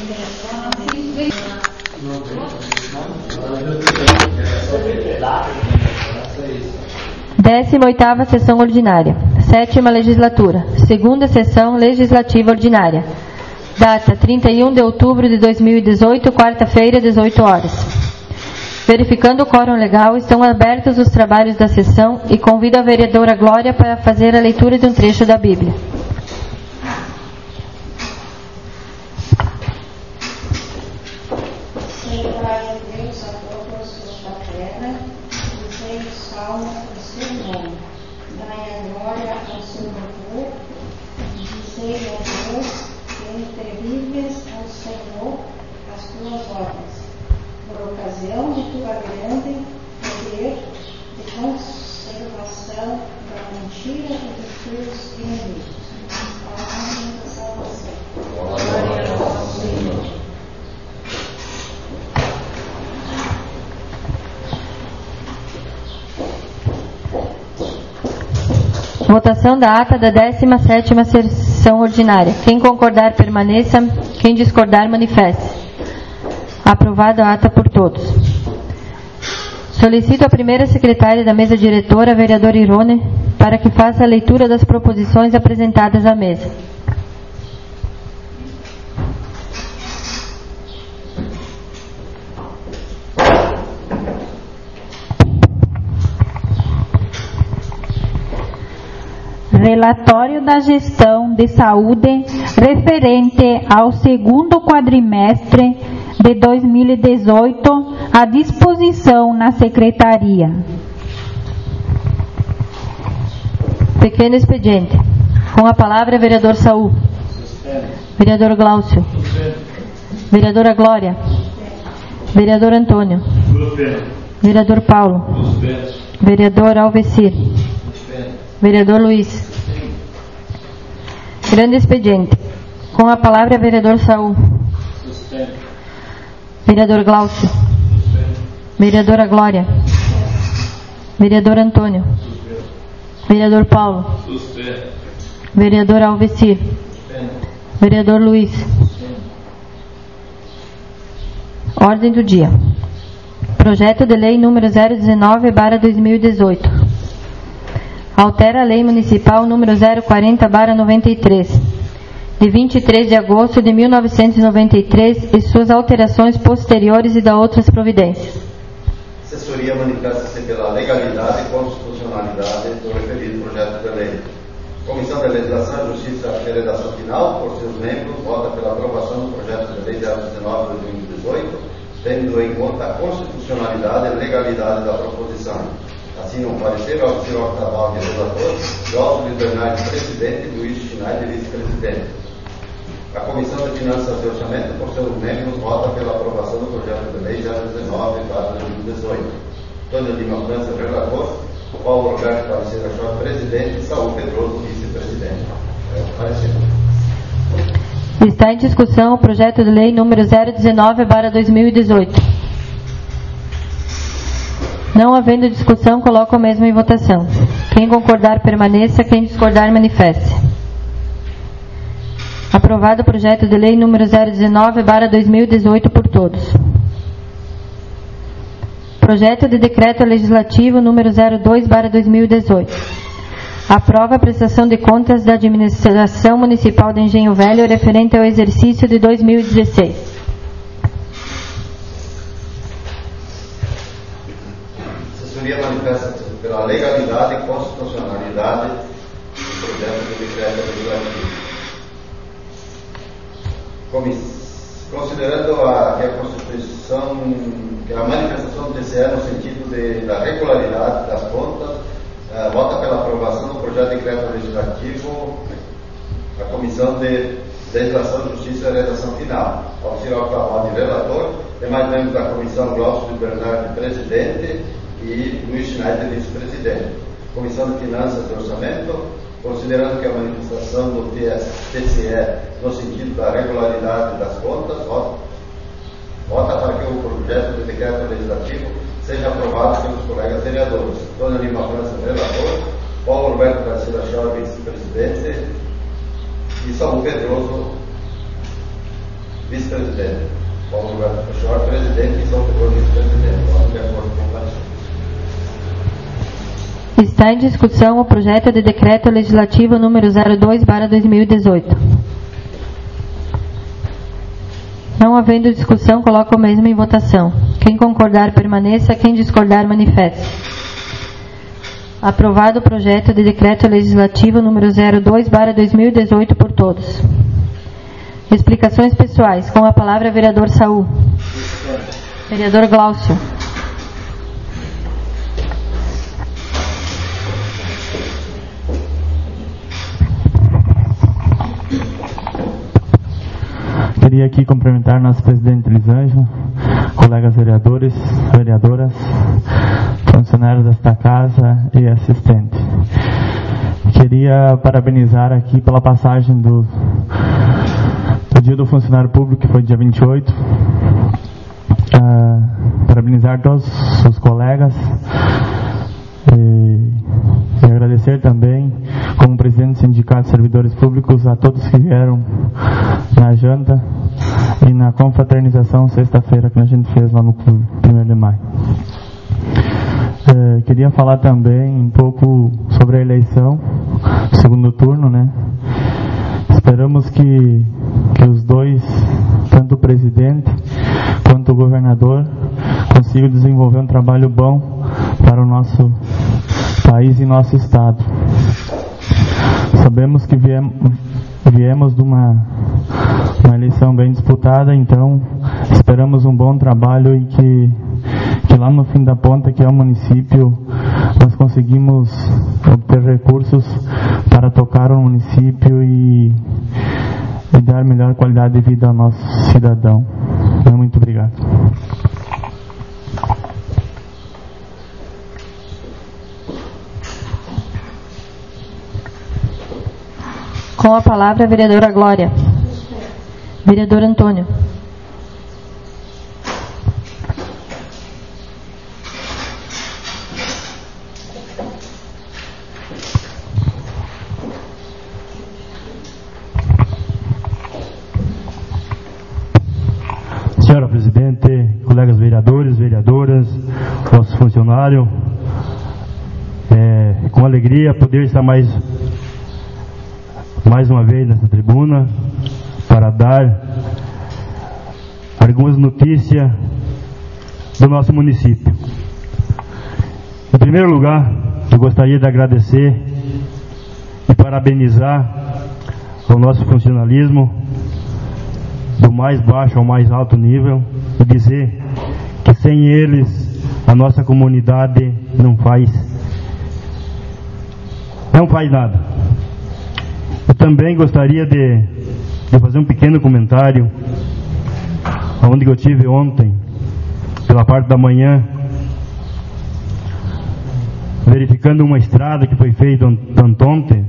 Décima oitava sessão ordinária. Sétima legislatura. Segunda sessão legislativa ordinária. Data 31 de outubro de 2018, quarta-feira, 18 horas. Verificando o quórum legal, estão abertos os trabalhos da sessão e convido a vereadora Glória para fazer a leitura de um trecho da Bíblia. Votação da ata da 17ª sessão ordinária. Quem concordar, permaneça. Quem discordar, manifeste. Aprovada a ata por todos. Solicito a primeira secretária da mesa diretora, a vereadora Irone, para que faça a leitura das proposições apresentadas à mesa. Relatório da Gestão de Saúde referente ao segundo quadrimestre de 2018 à disposição na Secretaria. Pequeno expediente. Com a palavra, vereador Saul. Vereador Glaucio. Vereadora Glória. Vereador Antônio. Vereador Paulo. Vereador Alvecir. Vereador Luiz. Grande expediente. Com a palavra, vereador Saul. Vereador Glaucio. Vereadora Glória. Vereador Antônio. Vereador Paulo. Vereador Alvecir. Vereador Luiz. Ordem do dia. Projeto de lei número 019/2018. Altera a lei municipal número 040/93, de 23 de agosto de 1993 e suas alterações posteriores e da outras providências. Assessoria manifesta-se pela legalidade e constitucionalidade do referido projeto de lei. Comissão de Legislação, Justiça e Redação Final, por seus membros, vota pela aprovação do projeto de lei 019/2018, tendo em conta a constitucionalidade e legalidade da proposição. Assim, um parecer ao senhor Taval de relator, Glaucio de Bernardi, presidente, e Luiz Schneider, vice-presidente. A Comissão de Finanças e Orçamento, por seus membros, vota pela aprovação do projeto de lei 019/2018. Antônio Lima França, relator, Paulo Roberto Parecer Achor, presidente, e Saúl Pedroso, vice-presidente. Parecer. Está em discussão o projeto de lei número 019/2018. Não havendo discussão, coloco o mesmo em votação. Quem concordar, permaneça. Quem discordar, manifeste. Aprovado o projeto de lei número 019/2018 por todos. Projeto de decreto legislativo número 02/2018. Aprova a prestação de contas da Administração Municipal de Engenho Velho referente ao exercício de 2016. Manifesta-se pela legalidade e constitucionalidade do projeto de decreto legislativo. Considerando que a manifestação do TCE no sentido da regularidade das contas, vota pela aprovação do projeto de decreto legislativo a Comissão de Legislação, Justiça e Redação Final. Auxiliar Taval de relator, demais membros da Comissão, Glaucio de Bernardi, presidente, e Luiz Schneider, vice-presidente. Comissão de Finanças e Orçamento, considerando que a manifestação do TCE no sentido da regularidade das contas, vota para que o projeto de decreto legislativo seja aprovado pelos colegas vereadores. Antônio Lima França, relator, Paulo Roberto Garcia Achor, vice-presidente, e Saúl Pedroso, vice-presidente. Paulo Roberto Peixoto, presidente, e São Pedro, vice-presidente. Voto de acordo com o parecer. Está em discussão o projeto de decreto legislativo número 02/2018. Não havendo discussão, coloco o mesmo em votação. Quem concordar, permaneça. Quem discordar, manifeste. Aprovado o projeto de decreto legislativo número 02/2018 por todos. Explicações pessoais. Com a palavra, vereador Saul. Vereador Glaucio. Queria aqui cumprimentar nosso presidente Elisângela, colegas vereadores, vereadoras, funcionários desta casa e assistentes. Queria parabenizar aqui pela passagem do Dia do Funcionário Público, que foi dia 28. Parabenizar todos os colegas e agradecer também, como presidente do Sindicato de Servidores Públicos, a todos que vieram na janta e na confraternização sexta-feira que a gente fez lá no clube, 1º de maio. Queria falar também um pouco sobre a eleição, segundo turno, né? Esperamos que os dois, tanto o presidente quanto o governador, consigam desenvolver um trabalho bom para o nosso país e nosso estado. Sabemos que viemos de uma eleição bem disputada, então esperamos um bom trabalho e que lá no fim da ponta, que é o município, nós conseguimos obter recursos para tocar o município e dar melhor qualidade de vida ao nosso cidadão. Muito obrigado. Com a palavra, a vereadora Glória. Vereador Antônio. Senhora presidente, colegas vereadores, vereadoras, nossos funcionários, com alegria poder estar mais uma vez nessa tribuna para dar algumas notícias do nosso município. Em primeiro lugar, eu gostaria de agradecer e parabenizar o nosso funcionalismo do mais baixo ao mais alto nível e dizer que sem eles a nossa comunidade não faz nada. Eu também gostaria de fazer um pequeno comentário onde eu tive ontem, pela parte da manhã, verificando uma estrada que foi feita ontem,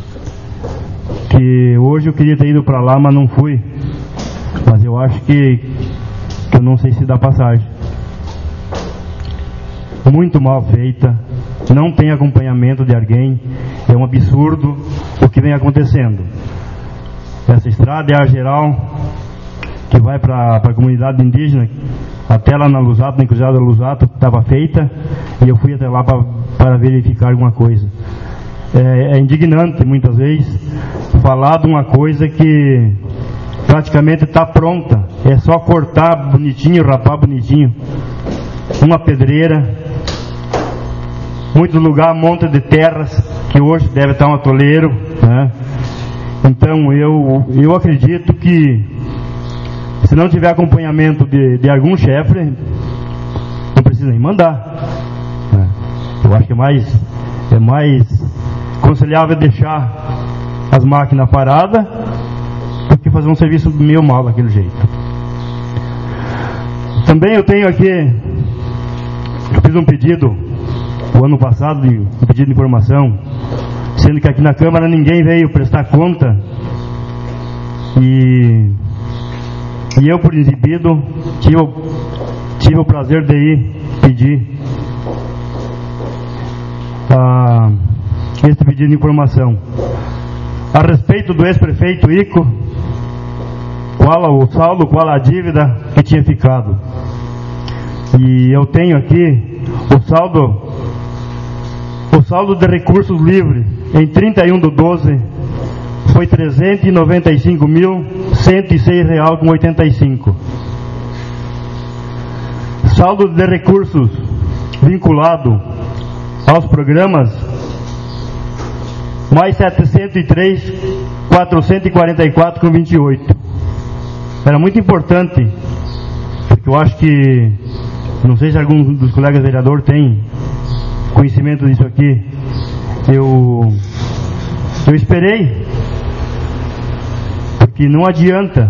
que hoje eu queria ter ido para lá, mas não fui. Mas eu acho que eu não sei se dá passagem. Muito mal feita, não tem acompanhamento de alguém, é um absurdo o que vem acontecendo. Essa estrada é a geral que vai para a comunidade indígena, até lá na Lusato, na encruzilhada da Lusato, estava feita, e eu fui até lá para verificar alguma coisa. É indignante muitas vezes falar de uma coisa que praticamente está pronta, é só cortar bonitinho, rapar bonitinho. Uma pedreira, muito lugar, monte de terras, que hoje deve estar um atoleiro, né? Então eu acredito que se não tiver acompanhamento de algum chefe, não precisa nem mandar, né? Eu acho que é mais aconselhável deixar as máquinas paradas do que fazer um serviço meio mal daquele jeito. Também eu tenho aqui, eu fiz um pedido o ano passado, um pedido de informação, sendo que aqui na Câmara ninguém veio prestar conta, e eu, por exibido, tive o prazer de ir pedir esse pedido de informação a respeito do ex-prefeito Ico, qual o saldo, qual a dívida que tinha ficado. E eu tenho aqui o saldo de recursos livres em 31/12 foi R$ 395.106,85. Saldo de recursos vinculado aos programas mais 703.444,28. Era muito importante, porque eu acho que, não sei se algum dos colegas vereadores tem conhecimento disso aqui. Eu esperei, porque não adianta.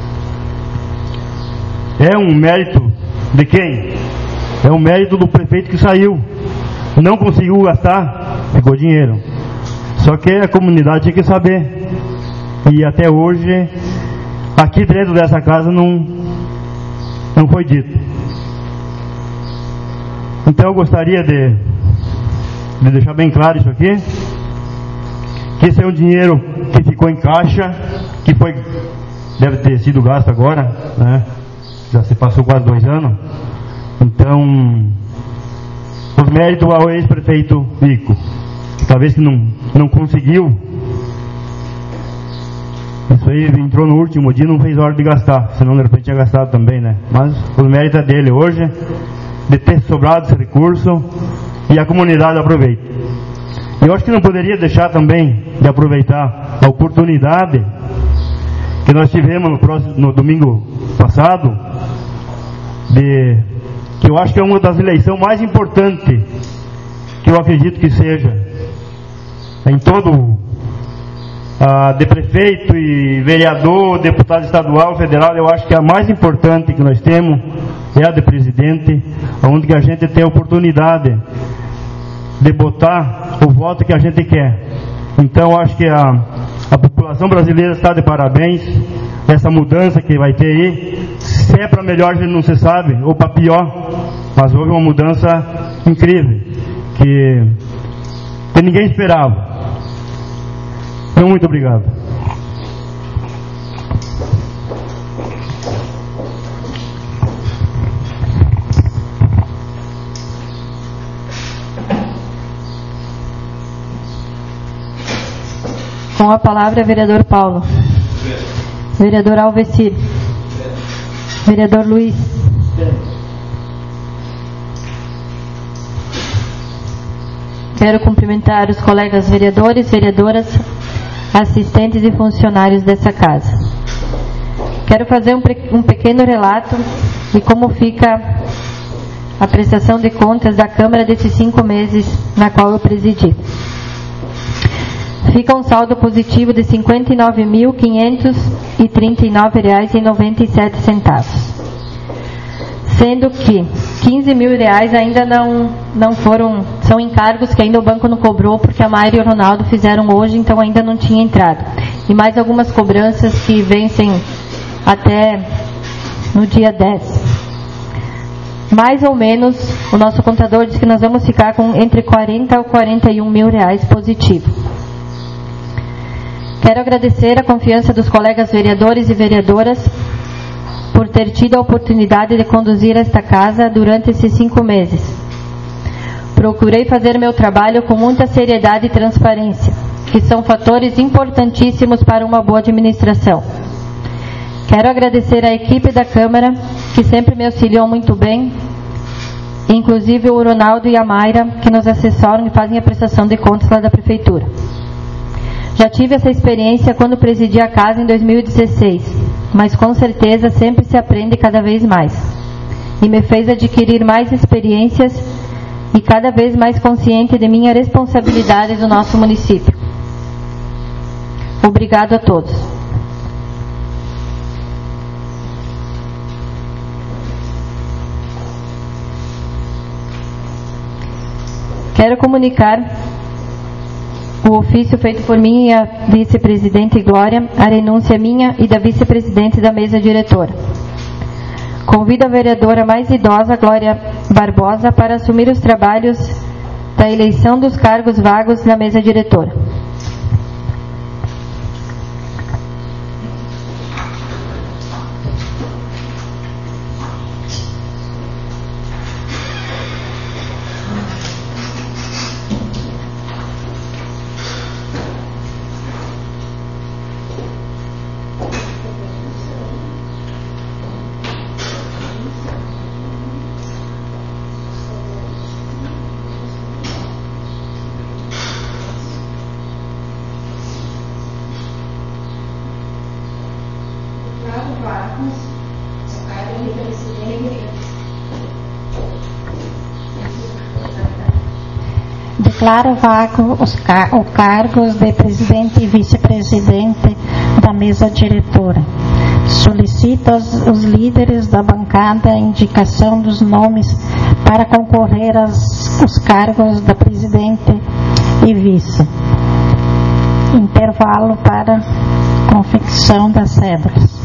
É um mérito de quem? É um mérito do prefeito que saiu, não conseguiu gastar, ficou dinheiro. Só que a comunidade tinha que saber. E até hoje, aqui dentro dessa casa não foi dito. Então eu gostaria de deixar bem claro isso aqui, que esse é um dinheiro que ficou em caixa, que deve ter sido gasto agora, né? Já se passou quase 2 anos. Então, os méritos ao ex-prefeito Vico, talvez que não conseguiu. Isso aí entrou no último dia e não fez hora de gastar, senão de repente tinha gastado também, né? Mas os méritos é dele hoje, de ter sobrado esse recurso, e a comunidade aproveita. Eu acho que não poderia deixar também de aproveitar a oportunidade que nós tivemos no domingo passado, que eu acho que é uma das eleições mais importantes, que eu acredito que seja em todo de prefeito e vereador, deputado estadual, federal. Eu acho que a mais importante que nós temos é a de presidente, onde que a gente tem a oportunidade de botar o voto que a gente quer. Então eu acho que a população brasileira está de parabéns. Essa mudança que vai ter aí, se é para melhor a gente não se sabe, ou para pior, mas houve uma mudança incrível que ninguém esperava. Então, muito obrigado. Com a palavra, vereador Paulo. Vereador Alvecir. Vereador Luiz. Quero cumprimentar os colegas vereadores, vereadoras, assistentes e funcionários dessa casa. Quero fazer um pequeno relato de como fica a prestação de contas da Câmara desses 5 meses na qual eu presidi. Fica um saldo positivo de R$ 59.539,97, sendo que R$ 15.000 ainda não foram, são encargos que ainda o banco não cobrou, porque a Mayra e o Ronaldo fizeram hoje, então ainda não tinha entrado. E mais algumas cobranças que vencem até no dia 10. Mais ou menos, o nosso contador diz que nós vamos ficar com entre R$ 40 ou R$ 41 mil positivo. Quero agradecer a confiança dos colegas vereadores e vereadoras por ter tido a oportunidade de conduzir esta casa durante esses 5 meses. Procurei fazer meu trabalho com muita seriedade e transparência, que são fatores importantíssimos para uma boa administração. Quero agradecer à equipe da Câmara, que sempre me auxiliou muito bem, inclusive o Ronaldo e a Mayra, que nos assessoram e fazem a prestação de contas lá da Prefeitura. Já tive essa experiência quando presidi a casa em 2016, mas com certeza sempre se aprende cada vez mais. E me fez adquirir mais experiências e cada vez mais consciente de minha responsabilidade no nosso município. Obrigado a todos. Quero comunicar o ofício feito por mim e a vice-presidente Glória, a renúncia minha e da vice-presidente da mesa diretora. Convido a vereadora mais idosa, Glória Barbosa, para assumir os trabalhos da eleição dos cargos vagos na mesa diretora. Declaro vago os cargos de presidente e vice-presidente da mesa diretora. Solicito aos líderes da bancada a indicação dos nomes para concorrer aos cargos da presidente e vice. Intervalo para confecção das cédulas.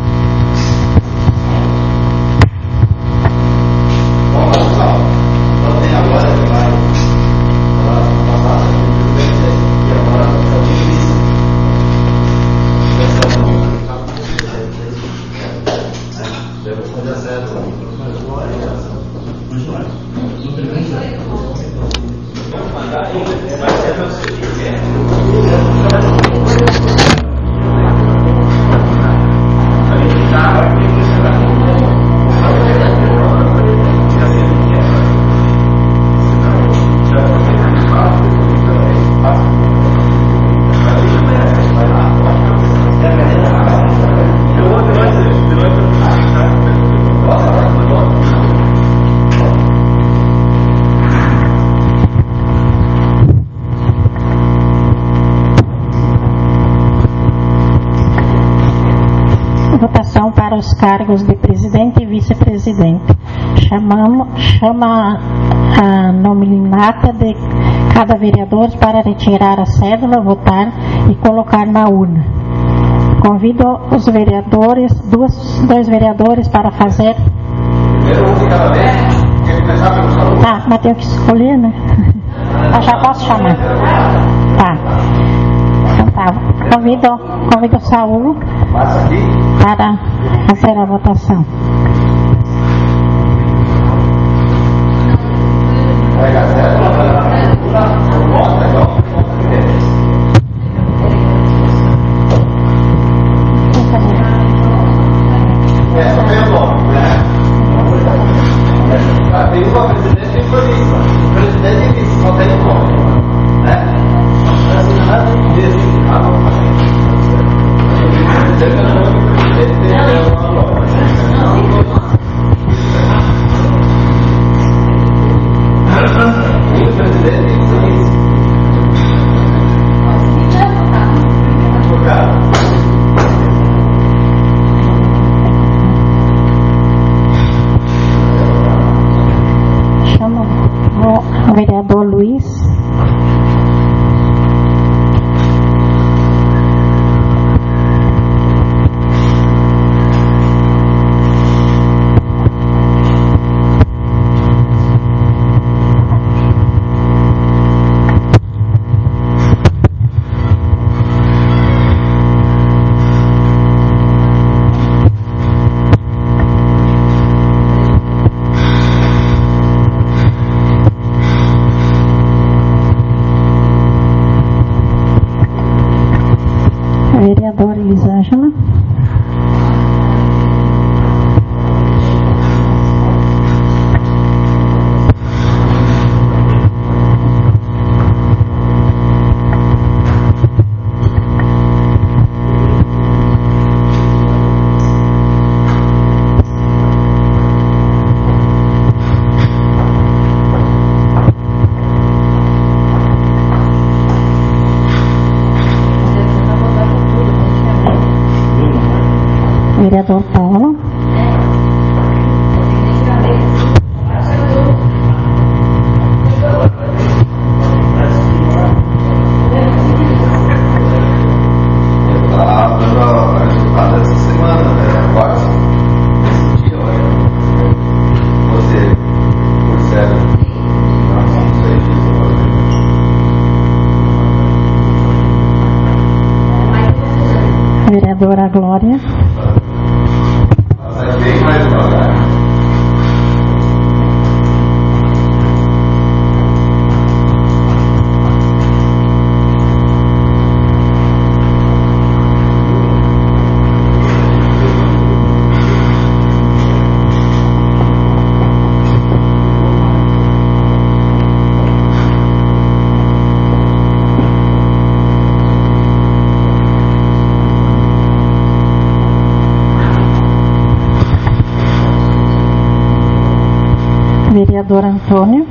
Votação para os cargos de presidente e vice-presidente. Chama a nominata de cada vereador para retirar a cédula, votar e colocar na urna. Convido os vereadores, dois vereadores para fazer. Primeiro um de cada vez. Quer começar pelo Saúl? Tá, mas tenho que escolher, né? Eu já posso chamar. Tá. Então tá. Convido o Saúl Passa aqui. para fazer a votação. Pega a cédula. Bota, igual. Só tem o nome, né? Tem uma presidente e foi vice. Presidente e vice, só tem o nome, né? Chama o vereador Luiz. Vereadora Elisângela. Vereador Paulo. Vereadora Glória. Bem mais devagar. vereador Antônio.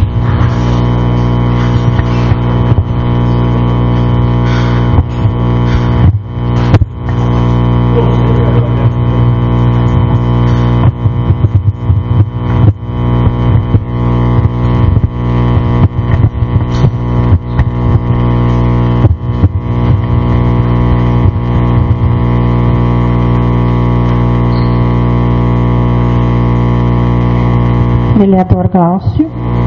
Vereador Glaucio.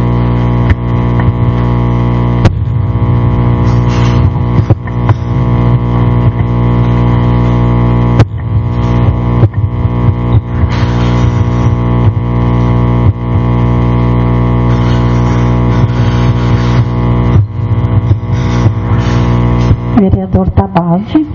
Vereador Tabaldi.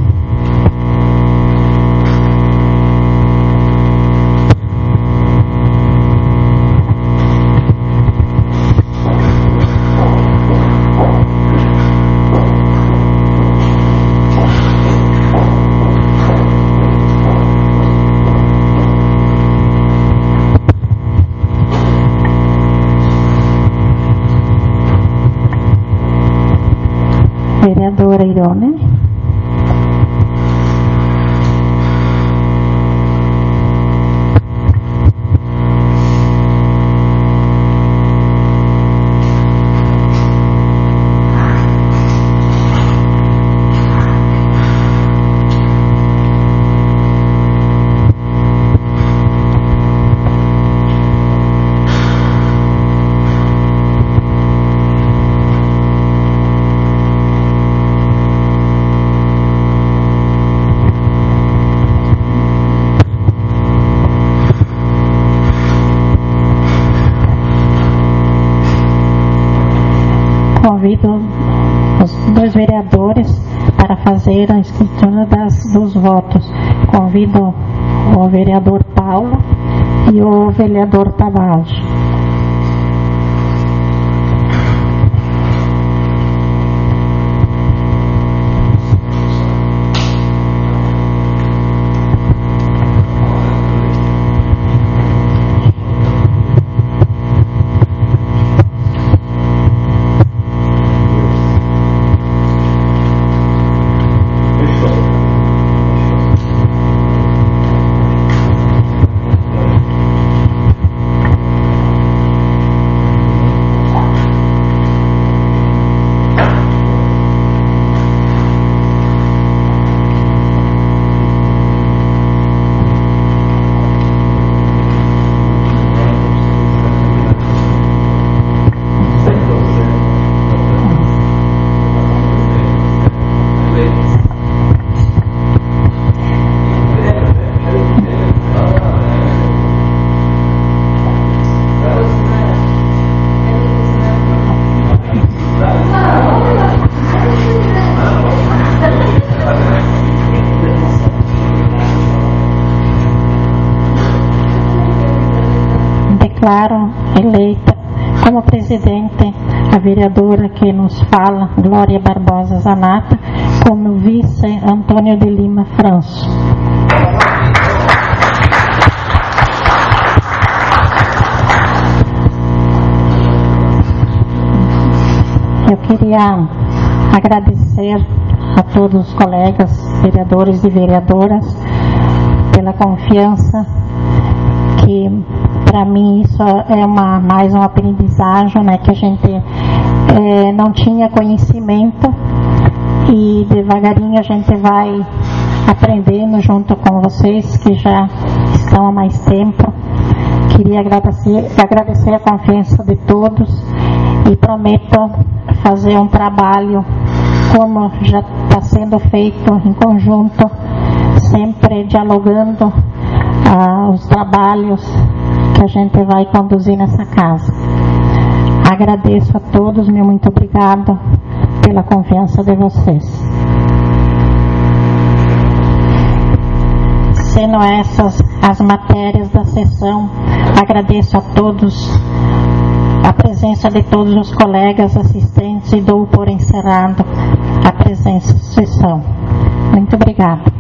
Vereadora Irone. Convido os dois vereadores para fazer a escritura dos votos. Convido o vereador Paulo e o vereador Tabaldi. Declaro eleita como presidente a vereadora que nos fala, Glória Barbosa Zanata, como vice, Antônio de Lima Franço. Eu queria agradecer a todos os colegas, vereadores e vereadoras, pela confiança que, para mim, isso é mais uma aprendizagem, né, que a gente não tinha conhecimento e devagarinho a gente vai aprendendo junto com vocês que já estão há mais tempo. Queria agradecer a confiança de todos e prometo fazer um trabalho como já está sendo feito em conjunto, sempre dialogando os trabalhos que a gente vai conduzir nessa casa. Agradeço a todos, meu muito obrigado pela confiança de vocês. Sendo essas as matérias da sessão, agradeço a todos a presença de todos os colegas assistentes e dou por encerrado a presença da sessão. Muito obrigada.